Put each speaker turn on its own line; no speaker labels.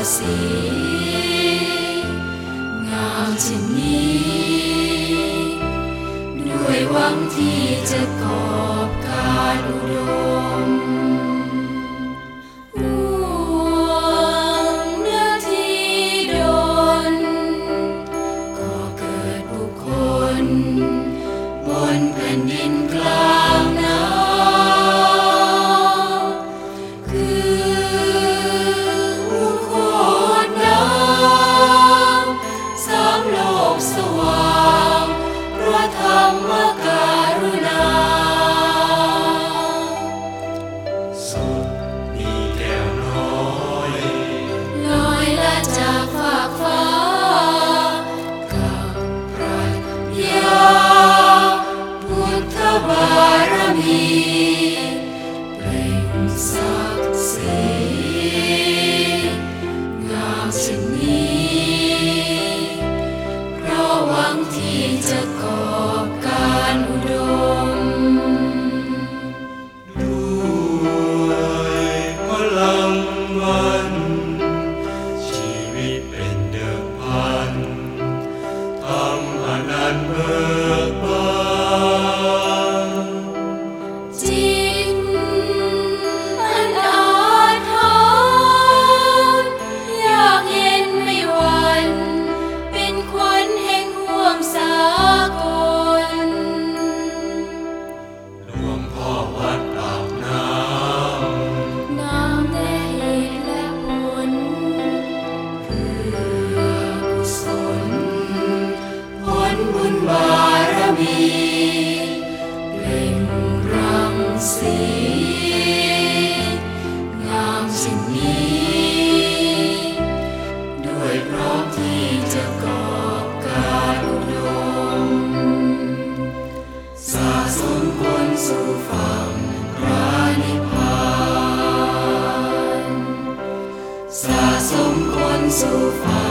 สีงามเช่นนี้ด้วยหวังที่จะกอบการอุดมบนแผ่นดินกลางน้ำคืออุโคตน้ำสามโลกสว่างพระธรรมการุณา
สุดมีแก้วน้อย
ลอยละจากฟากฟ้ากับปรัชญาบารมีเปล่งศักดิ์ศรีงามเช่นนี้เพราะหวังที่จะกอบการอุดม
ด้วยพลังมันชีวิตเป็นเดิมพันทำอนันต์เบิกบาน
จิตอันอาถรรพ์อยากเย็นไม่หวั่นเป็นขวัญแห่งห่วงสากล
หลวงพ่อวัดปากน้
ำแต่เหตุและผลเพื่อกุศลผลบุญบารมีเปล่งรังสีงามเช่นนี้ด้วยพร้อมที่จะกอบการอุดมสะสมคนสู่ฝั่งพระนิพพานสะสมคนสู่ฝั่ง